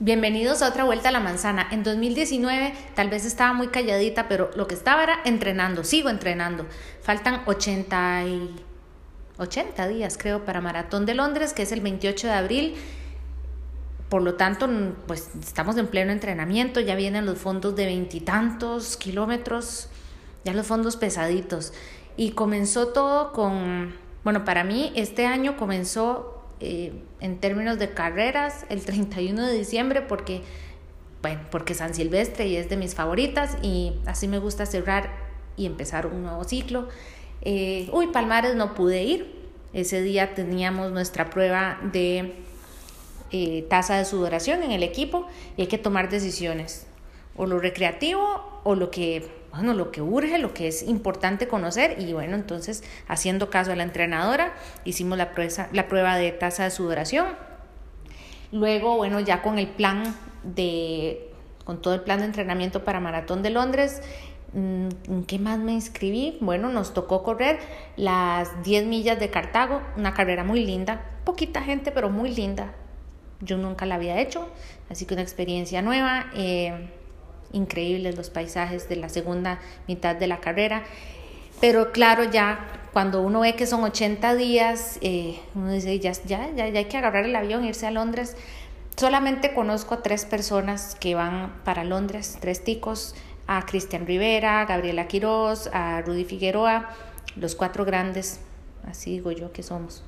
Bienvenidos a otra vuelta a la manzana. En 2019 tal vez estaba muy calladita, pero lo que estaba era entrenando, sigo entrenando. Faltan 80 días creo para Maratón de Londres, que es el 28 de abril. Por lo tanto, pues estamos en pleno entrenamiento, ya vienen los fondos de 20 y tantos kilómetros, ya los fondos pesaditos. Y comenzó todo para mí este año comenzó en términos de carreras el 31 de diciembre porque San Silvestre y es de mis favoritas y así me gusta cerrar y empezar un nuevo ciclo. Palmares no pude ir, ese día teníamos nuestra prueba de tasa de sudoración en el equipo y hay que tomar decisiones, o lo recreativo o lo que urge, lo que es importante conocer. Y bueno, entonces haciendo caso a la entrenadora hicimos la prueba de tasa de sudoración. Luego, ya con todo el plan de entrenamiento para Maratón de Londres, ¿en qué más me inscribí? Nos tocó correr las 10 millas de Cartago, una carrera muy linda, poquita gente pero muy linda. Yo nunca la había hecho, así que una experiencia nueva, increíbles los paisajes de la segunda mitad de la carrera. Pero claro, ya cuando uno ve que son 80 días, uno dice ya hay que agarrar el avión e irse a Londres. Solamente conozco a 3 personas que van para Londres, 3 ticos, a Cristian Rivera, a Gabriela Quiroz, a Rudy Figueroa, los 4 grandes, así digo yo que somos.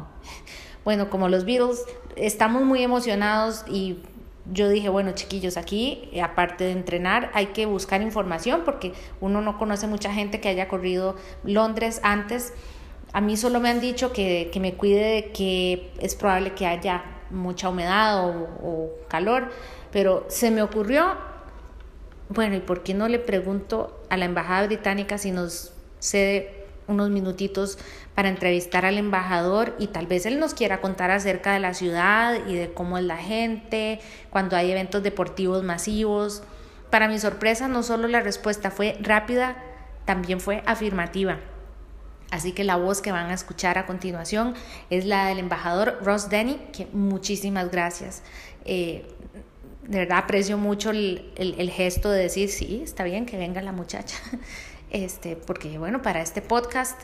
Como los Beatles, estamos muy emocionados y yo dije, chiquillos, aquí aparte de entrenar hay que buscar información porque uno no conoce mucha gente que haya corrido Londres antes. A mí solo me han dicho que me cuide de que es probable que haya mucha humedad o calor, pero se me ocurrió, ¿y por qué no le pregunto a la embajada británica si nos cede unos minutitos para entrevistar al embajador y tal vez él nos quiera contar acerca de la ciudad y de cómo es la gente cuando hay eventos deportivos masivos? Para mi sorpresa, no solo la respuesta fue rápida, también fue afirmativa. Así que la voz que van a escuchar a continuación es la del embajador Ross Denny, que muchísimas gracias. De verdad aprecio mucho el gesto de decir, sí, está bien que venga la muchacha. Porque para este podcast,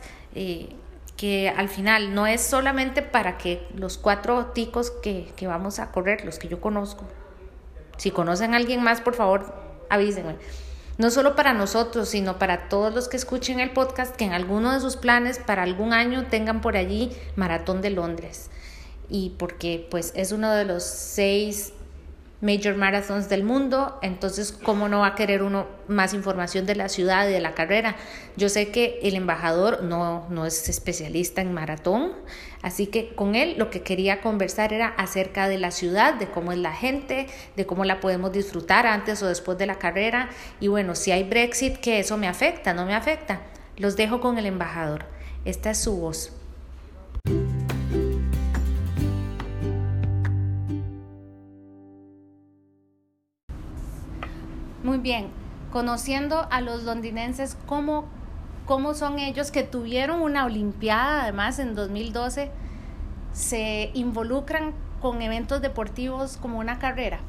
que al final no es solamente para que los 4 ticos que vamos a correr, los que yo conozco, si conocen a alguien más, por favor, avísenme. No solo para nosotros, sino para todos los que escuchen el podcast, que en alguno de sus planes para algún año tengan por allí Maratón de Londres. Y porque pues es uno de los 6 Major Marathons del mundo, entonces ¿cómo no va a querer uno más información de la ciudad y de la carrera? Yo sé que el embajador no es especialista en maratón, así que con él lo que quería conversar era acerca de la ciudad, de cómo es la gente, de cómo la podemos disfrutar antes o después de la carrera. Y si hay Brexit, que eso me afecta, no me afecta. Los dejo con el embajador. Esta es su voz. Muy bien, conociendo a los londinenses, ¿cómo son ellos que tuvieron una olimpiada además en 2012, se involucran con eventos deportivos como una carrera?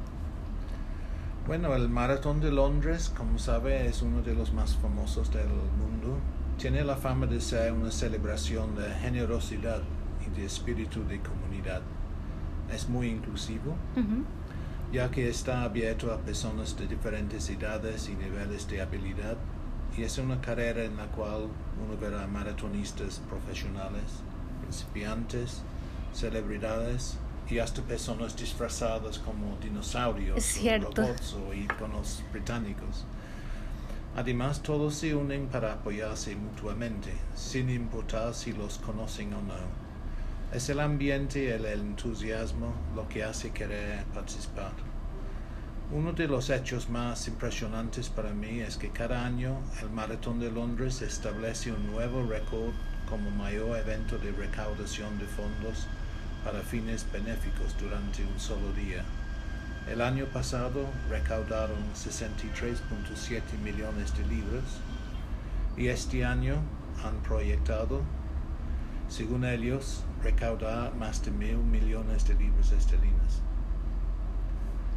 El Maratón de Londres, como sabe, es uno de los más famosos del mundo. Tiene la fama de ser una celebración de generosidad y de espíritu de comunidad. Es muy inclusivo. Uh-huh. Ya que está abierto a personas de diferentes edades y niveles de habilidad, y es una carrera en la cual uno verá maratonistas profesionales, principiantes, celebridades y hasta personas disfrazadas como dinosaurios o robots o íconos británicos. Además, todos se unen para apoyarse mutuamente, sin importar si los conocen o no. Es el ambiente y el entusiasmo lo que hace querer participar. Uno de los hechos más impresionantes para mí es que cada año el Maratón de Londres establece un nuevo récord como mayor evento de recaudación de fondos para fines benéficos durante un solo día. El año pasado recaudaron 63.7 millones de libras y este año han proyectado, según ellos, recaudar más de 1.000 millones de libras esterlinas.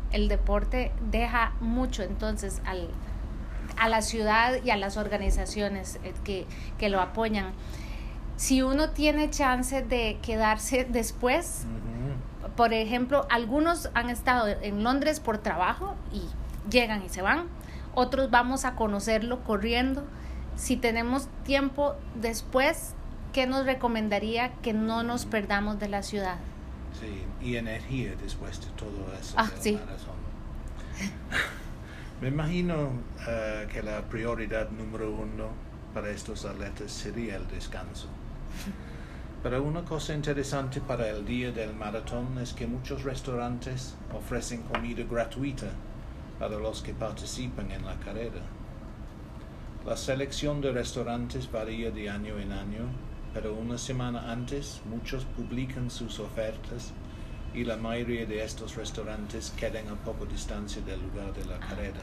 el deporte deja mucho entonces a la ciudad y a las organizaciones que lo apoyan. Si uno tiene chance de quedarse después, por ejemplo, algunos han estado en Londres por trabajo y llegan y se van, otros vamos a conocerlo corriendo. Si tenemos tiempo después, ¿qué nos recomendaría que no nos perdamos de la ciudad? Sí, y energía después de todo eso. Sí. Maratón. Me imagino que la prioridad número 1 para estos atletas sería el descanso. Pero una cosa interesante para el día del maratón es que muchos restaurantes ofrecen comida gratuita para los que participan en la carrera. La selección de restaurantes varía de año en año, pero una semana antes muchos publican sus ofertas y la mayoría de estos restaurantes quedan a poca distancia del lugar de la carrera.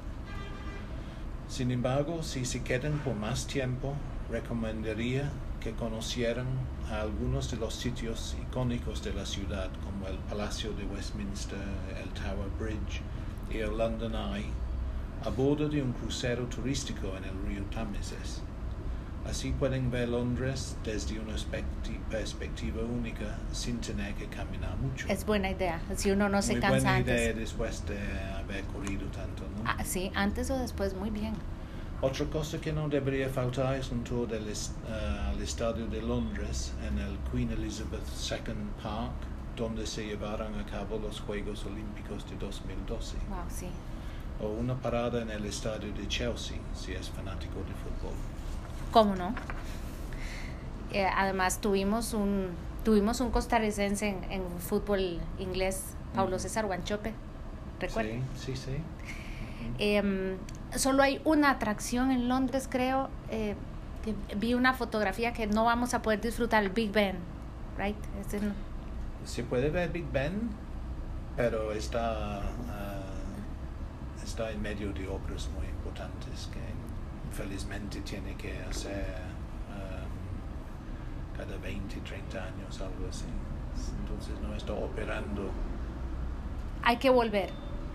Sin embargo, si se quedan por más tiempo, recomendaría que conocieran a algunos de los sitios icónicos de la ciudad, como el Palacio de Westminster, el Tower Bridge y el London Eye, a bordo de un crucero turístico en el río Támesis. Así pueden ver Londres desde una perspectiva única sin tener que caminar mucho. Es buena idea, si uno no se cansa antes. Muy buena idea después de haber corrido tanto, ¿no? Sí, antes o después, muy bien. Otra cosa que no debería faltar es un tour al estadio de Londres en el Queen Elizabeth II Park, donde se llevaron a cabo los Juegos Olímpicos de 2012. Wow, sí. O una parada en el estadio de Chelsea, si es fanático de fútbol. ¿Cómo no? Además tuvimos un costarricense en fútbol inglés, Paulo César Wanchope, ¿recuerda? Sí. Solo hay una atracción en Londres, creo, que vi una fotografía que no vamos a poder disfrutar, el Big Ben, right? No. Se puede ver Big Ben, pero está en medio de obras muy importantes que felizmente tiene que hacer cada 20, 30 años, algo así. Entonces no está operando. Hay que volver.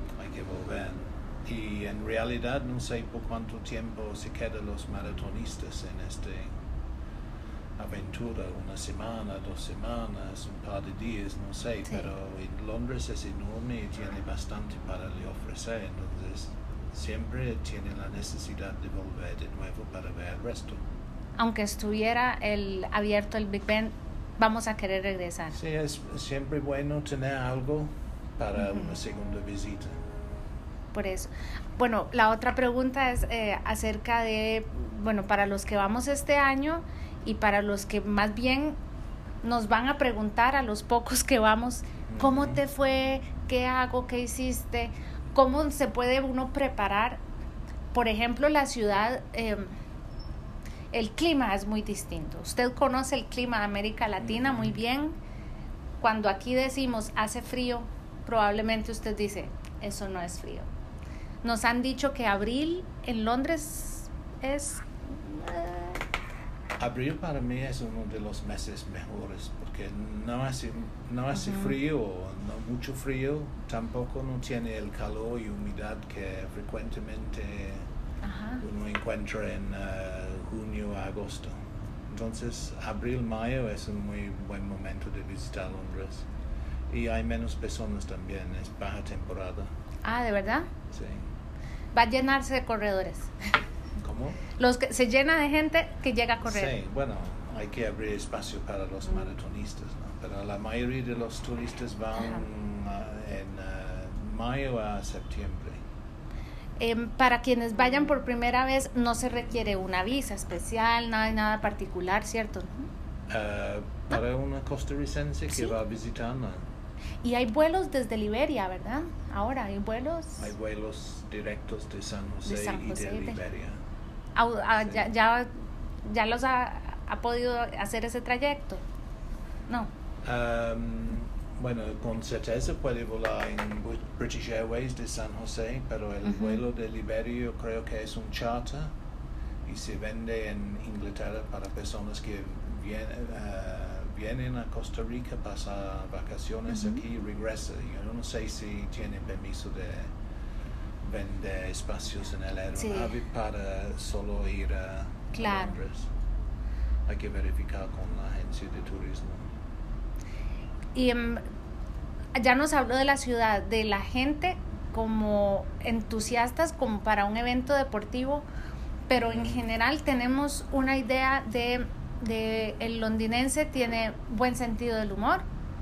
Y en realidad no sé por cuánto tiempo se quedan los maratonistas en esta aventura, 1 semana, 2 semanas, un par de días, no sé, sí. Pero en Londres es enorme y tiene bastante para le ofrecer, entonces siempre tiene la necesidad de volver de nuevo para ver el resto. Aunque estuviera abierto el Big Ben, vamos a querer regresar. Sí, es siempre bueno tener algo para una segunda visita. Por eso. Bueno, la otra pregunta es acerca de, para los que vamos este año y para los que más bien nos van a preguntar a los pocos que vamos, ¿cómo te fue? ¿Qué hago? ¿Qué hiciste? ¿Cómo se puede uno preparar? Por ejemplo, la ciudad, el clima es muy distinto. Usted conoce el clima de América Latina muy bien. Cuando aquí decimos hace frío, probablemente usted dice, eso no es frío. Nos han dicho que abril en Londres es... Abril para mí es uno de los meses mejores porque no hace frío, no mucho frío, tampoco no tiene el calor y humedad que frecuentemente uno encuentra en junio a agosto. Entonces abril, mayo es un muy buen momento de visitar Londres y hay menos personas también, es baja temporada. Ah, ¿de verdad? Sí. Va a llenarse de corredores. ¿Cómo? Se llena de gente que llega a correr. Sí, bueno, hay que abrir espacio para los maratonistas, ¿no? Pero la mayoría de los turistas van en mayo a septiembre. Para quienes vayan por primera vez, no se requiere una visa especial, nada particular, ¿cierto? Para una costarricense que va a visitar, no. Y hay vuelos desde Liberia, ¿verdad? Ahora hay vuelos. Hay vuelos directos de San José y de Liberia. Sí. ¿Ya los ha podido hacer ese trayecto? No. Bueno, con certeza puede volar en British Airways de San José, pero el vuelo de Liberia yo creo que es un charter y se vende en Inglaterra para personas que vienen a Costa Rica, pasa vacaciones aquí y regresa. Yo no sé si tienen permiso de vender espacios en el aeronave para solo ir a Londres. Hay que verificar con la agencia de turismo. Y ya nos habló de la ciudad, de la gente como entusiastas como para un evento deportivo, pero en general tenemos una idea de el londinense tiene buen sentido del humor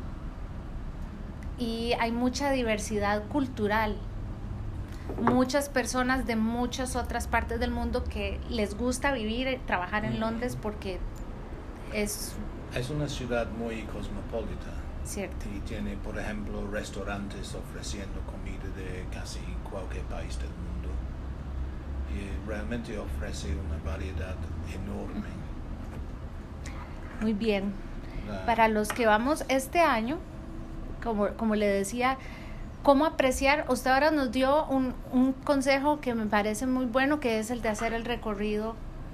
y hay mucha diversidad cultural, muchas personas de muchas otras partes del mundo que les gusta vivir y trabajar en Londres porque es una ciudad muy cosmopolita. Cierto. Y tiene, por ejemplo, restaurantes ofreciendo comida de casi cualquier país del mundo. Y realmente ofrece una variedad enorme. Muy bien. Para los que vamos este año, como le decía, ¿cómo apreciar? Usted ahora nos dio un consejo que me parece muy bueno, que es el de hacer el recorrido.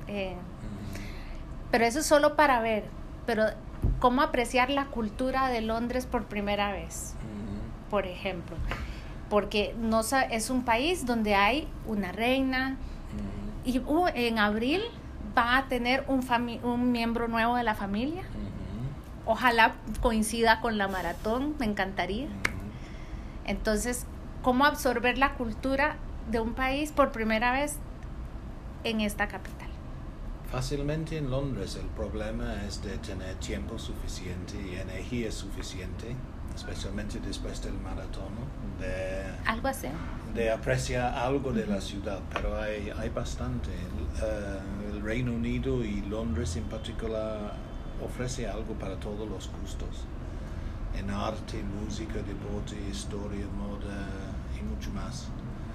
Pero eso es solo para ver. Pero ¿cómo apreciar la cultura de Londres por primera vez? Por ejemplo, porque no es un país donde hay una reina y en abril va a tener un miembro nuevo de la familia. Ojalá coincida con la maratón, me encantaría. Entonces, ¿cómo absorber la cultura de un país por primera vez en esta capital? Fácilmente en Londres. El problema es de tener tiempo suficiente y energía suficiente, especialmente después del maratón, algo así, de apreciar algo de la ciudad, pero hay bastante. El Reino Unido y Londres en particular ofrece algo para todos los gustos, en arte, música, deporte, historia, moda y mucho más.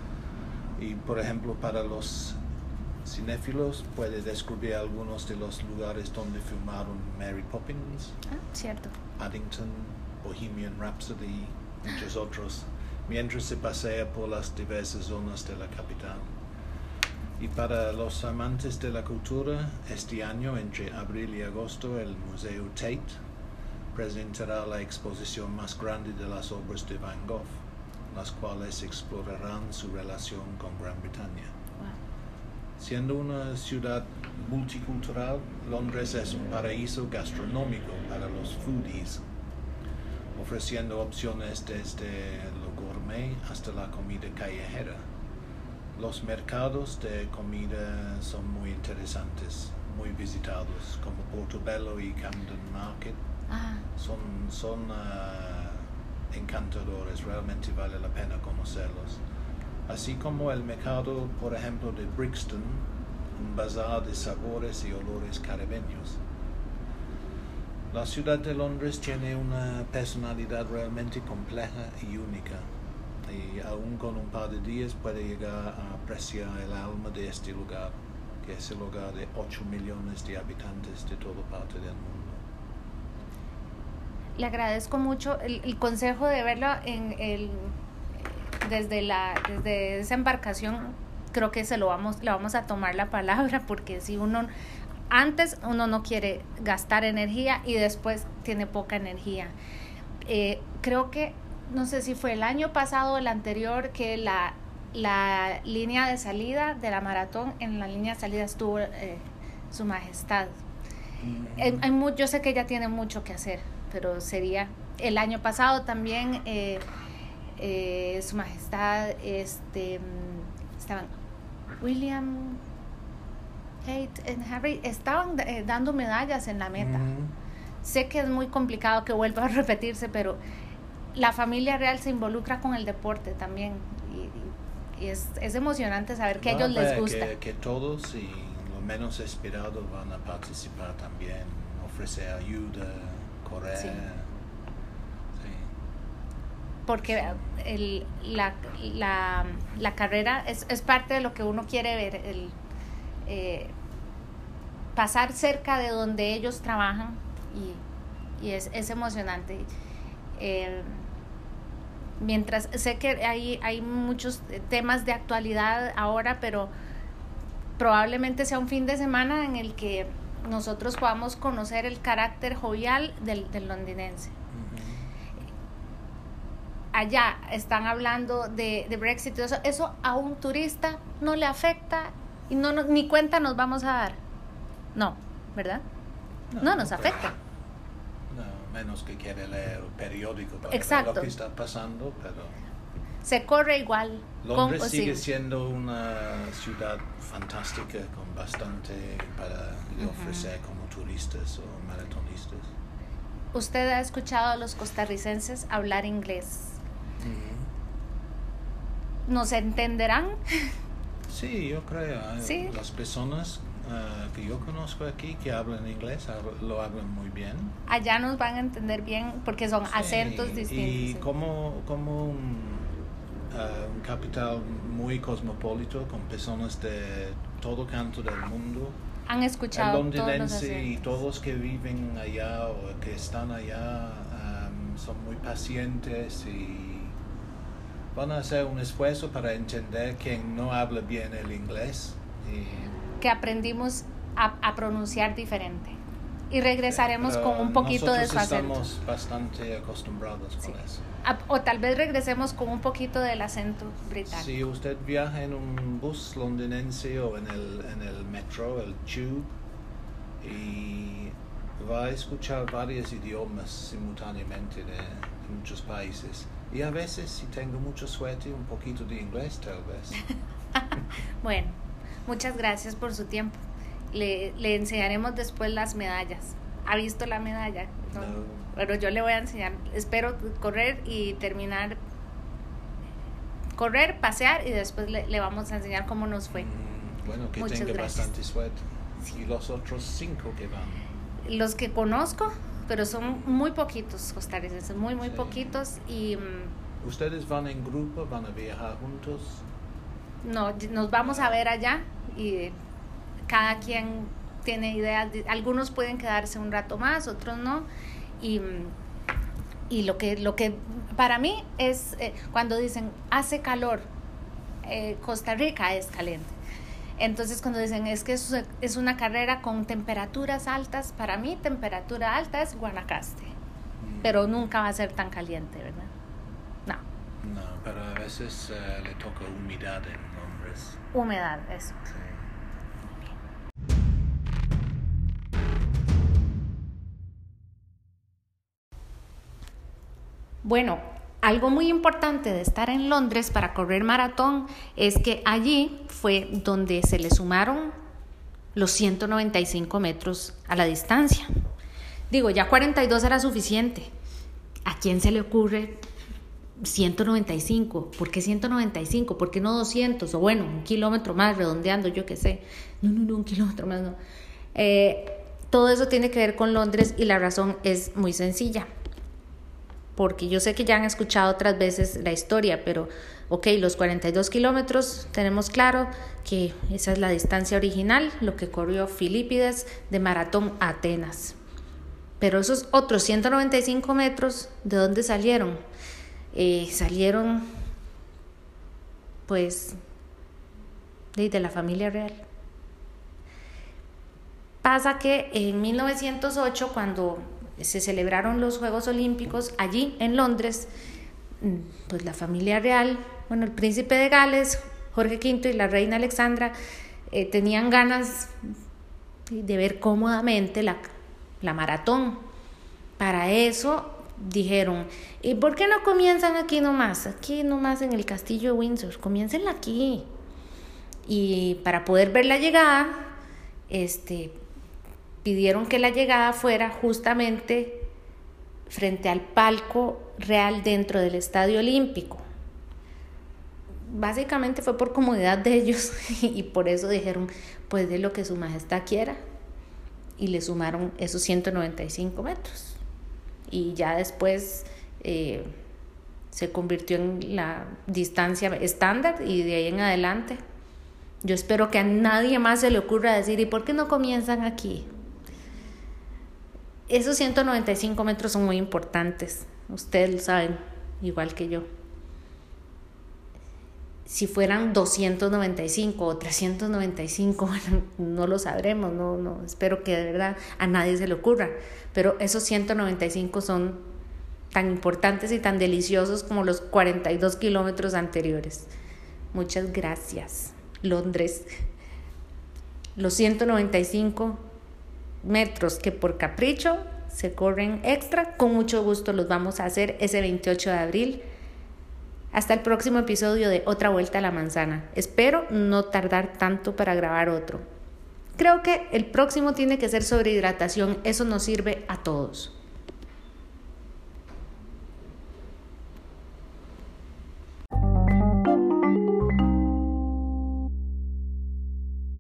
Y por ejemplo, para los cinéfilos puede descubrir algunos de los lugares donde filmaron Mary Poppins, cierto, Paddington, Bohemian Rhapsody, muchos otros, mientras se pasea por las diversas zonas de la capital. Y para los amantes de la cultura, este año, entre abril y agosto, el Museo Tate presentará la exposición más grande de las obras de Van Gogh, las cuales explorarán su relación con Gran Bretaña. Siendo una ciudad multicultural, Londres es un paraíso gastronómico para los foodies, ofreciendo opciones desde lo gourmet hasta la comida callejera. Los mercados de comida son muy interesantes, muy visitados, como Portobello y Camden Market. Son encantadores, realmente vale la pena conocerlos. Así como el mercado, por ejemplo, de Brixton, un bazar de sabores y olores caribeños. La ciudad de Londres tiene una personalidad realmente compleja y única, y aún con un par de días puede llegar a apreciar el alma de este lugar, que es el hogar de 8 millones de habitantes de toda parte del mundo. Le agradezco mucho el consejo de verlo desde esa embarcación. Creo que le vamos a tomar la palabra, porque si uno no quiere gastar energía y después tiene poca energía. Creo que, no sé si fue el año pasado o el anterior, que la línea de salida de la maratón, en la línea de salida estuvo Su Majestad. Yo sé que ella tiene mucho que hacer, pero sería el año pasado también Su Majestad, estaban William, Kate y Harry, estaban dando medallas en la meta. Sé que es muy complicado que vuelva a repetirse, pero la familia real se involucra con el deporte también, y es emocionante saber que a ellos les gusta. Que todos y lo menos esperado van a participar también, ofrecer ayuda, correr. Sí. Porque la carrera es parte de lo que uno quiere ver, pasar cerca de donde ellos trabajan, y es emocionante. Mientras sé que hay muchos temas de actualidad ahora, pero probablemente sea un fin de semana en el que nosotros podamos conocer el carácter jovial del londinense. Allá están hablando de Brexit y eso a un turista no le afecta y ni cuenta nos vamos a dar. No, ¿verdad? No nos afecta. No, menos que quiere leer el periódico para Exacto. ver lo que está pasando, pero se corre igual. Londres sigue siendo una ciudad fantástica con bastante para ofrecer como turistas o maratonistas. ¿Usted ha escuchado a los costarricenses hablar inglés? ¿Nos entenderán? Sí, yo creo. ¿Sí? Las personas que yo conozco aquí que hablan inglés lo hablan muy bien. Allá nos van a entender bien porque son acentos distintos. Y como un capital muy cosmopolito con personas de todo canto del mundo. Han escuchado el londinense todos los acentos. Y todos que viven allá o que están allá son muy pacientes y van a hacer un esfuerzo para entender quien no habla bien el inglés. Que aprendimos a pronunciar diferente. Y regresaremos con un poquito de su acento. Nosotros estamos bastante acostumbrados con eso. O tal vez regresemos con un poquito del acento británico. Si usted viaja en un bus londinense o en el metro, el tube, y va a escuchar varios idiomas simultáneamente de muchos países. Y a veces, si tengo mucha suerte, un poquito de inglés tal vez. Bueno, muchas gracias por su tiempo. Le enseñaremos después las medallas. ¿Ha visto la medalla? No. Pero yo le voy a enseñar. Espero correr y terminar. Correr, pasear y después le vamos a enseñar cómo nos fue. Bueno, que muchas tenga gracias. Bastante suerte. Sí. Y los otros 5 que van. Los que conozco, pero son muy poquitos costarricenses, muy Sí. poquitos. Y ¿Ustedes van en grupo? ¿Van a viajar juntos? no, nos vamos a ver allá y cada quien tiene ideas. Algunos pueden quedarse un rato más, otros no. Y lo que para mí es cuando dicen hace calor, Costa Rica es caliente. Entonces cuando dicen es que es una carrera con temperaturas altas, para mí temperatura alta es Guanacaste, pero nunca va a ser tan caliente, ¿verdad? No, pero a veces le toca humedad en Londres. Humedad, eso. Sí. Bueno, algo muy importante de estar en Londres para correr maratón es que allí fue donde se le sumaron los 195 metros a la distancia. Digo, ya 42 era suficiente. ¿A quién se le ocurre 195? ¿Por qué 195? ¿Por qué no 200? O bueno, 1 kilómetro más, redondeando, yo qué sé. No, 1 kilómetro más no. Todo eso tiene que ver con Londres y la razón es muy sencilla. Porque yo sé que ya han escuchado otras veces la historia, pero ok, los 42 kilómetros tenemos claro que esa es la distancia original, lo que corrió Filipides de Maratón a Atenas. Pero esos otros 195 metros, ¿de dónde salieron? Salieron pues de la familia real. Pasa que en 1908, cuando se celebraron los Juegos Olímpicos allí en Londres, pues la familia real, bueno, el príncipe de Gales, Jorge V y la reina Alexandra tenían ganas de ver cómodamente la maratón. Para eso dijeron, ¿y por qué no comienzan aquí nomás en el castillo de Windsor? Comiéncenla aquí. Y para poder ver la llegada, pidieron que la llegada fuera justamente frente al palco real dentro del Estadio Olímpico. Básicamente fue por comodidad de ellos y por eso dijeron, pues de lo que su majestad quiera, y le sumaron esos 195 metros. Y ya después se convirtió en la distancia estándar y de ahí en adelante. Yo espero que a nadie más se le ocurra decir, ¿y por qué no comienzan aquí? Esos 195 metros son muy importantes, ustedes lo saben, igual que yo. Si fueran 295 o 395, bueno, no lo sabremos, no, espero que de verdad a nadie se le ocurra, pero esos 195 son tan importantes y tan deliciosos como los 42 kilómetros anteriores. Muchas gracias, Londres. Los 195 metros que por capricho se corren extra, con mucho gusto los vamos a hacer ese 28 de abril. Hasta el próximo episodio de Otra Vuelta a la Manzana. Espero no tardar tanto para grabar otro. Creo que el próximo tiene que ser sobre hidratación, eso nos sirve a todos.